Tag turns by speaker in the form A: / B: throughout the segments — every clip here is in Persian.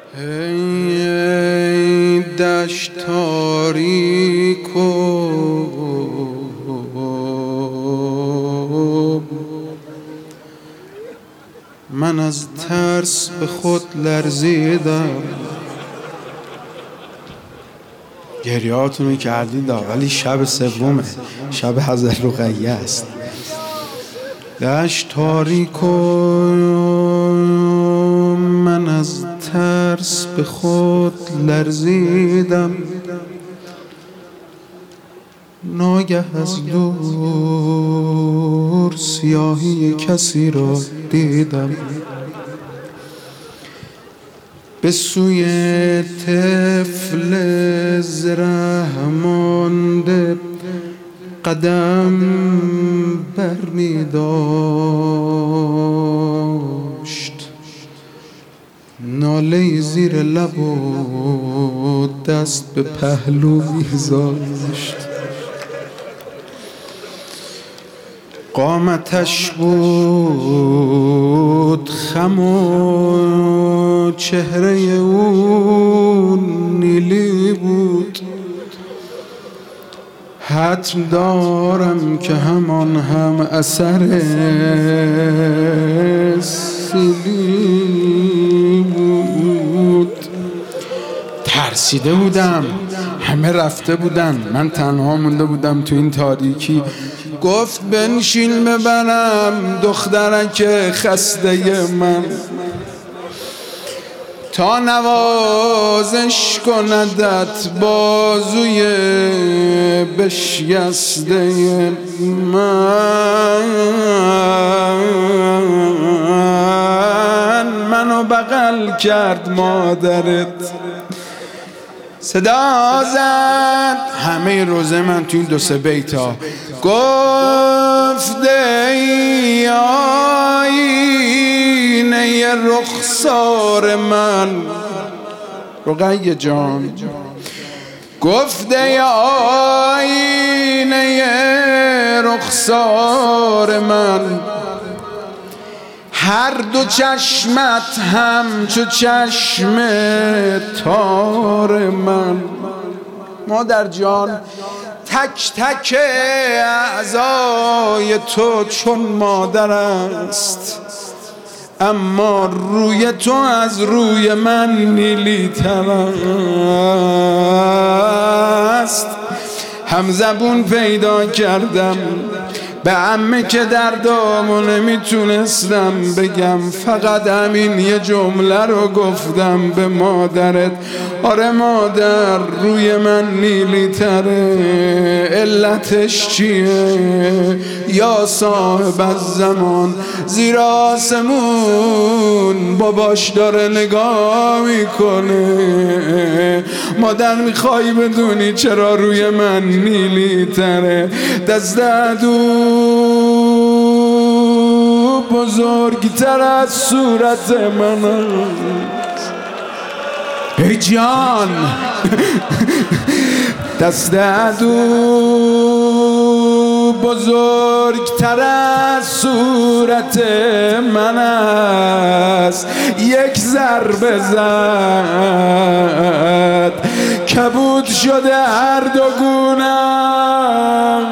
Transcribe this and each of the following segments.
A: ای دشت تاریک و من از ترس به خود لرزیدم. گریهاتونو کردید ولی شب سومه، شب حضرت رقیه است. دشت تاریک و من از ترس به خود لرزیدم. ناگه از دور سیاهی کسی را دیدم. به سوی طفل زره مانده قدم برمی داشت. ناله زیر لب و دست به پهلو می‌گذاشت. قامتش بود خم و چهره او نیلی بود. حتم دارم که همان هم اثر سیلی بود. ترسیده بودم، همه رفته بودن، من تنها مونده بودم تو این تاریکی. گفت بنشین ببرم دخترک خسته من تا نوازش کندت بازوی بشکسته منو بغل کرد مادرت، صدا زد همه روزه من تو این 2-3 بیتا. گفت ای آینه رخسار من، رقیه جان، گفت ای آینه رخسار من، هر دو چشمت همچو چشم تار من. مادر جان، تک تک اعضای تو چون مادر است، اما روی تو از روی من نیلی تر است. همزبون پیدا کردم به عمه که دردامو نمیتونستم بگم، فقط همین یه جمله رو گفتم به مادرت. آره مادر، روی من نیلی تره، علتش چیه؟ یا صاحب الزمان زیر آسمون باباش داره نگاه میکنه. مادر میخوای بدونی چرا روی من نیلی تره؟ دست دو بزرگتر از صورت من. ای جان، دست دو بزرگتر از صورت من است. یک ضربه زد کبود شده هر دو گونه‌ام.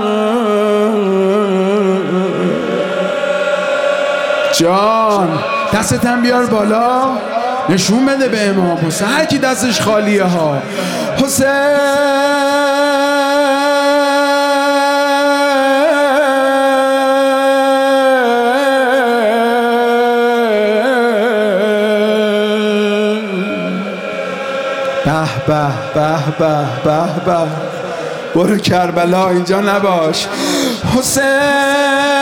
A: جان، دستتم بیار بالا، نشون بده به امام حسین. هر کی دستش خالیه ها. حسین به به به به به به. برو کربلا اینجا نباش. حسین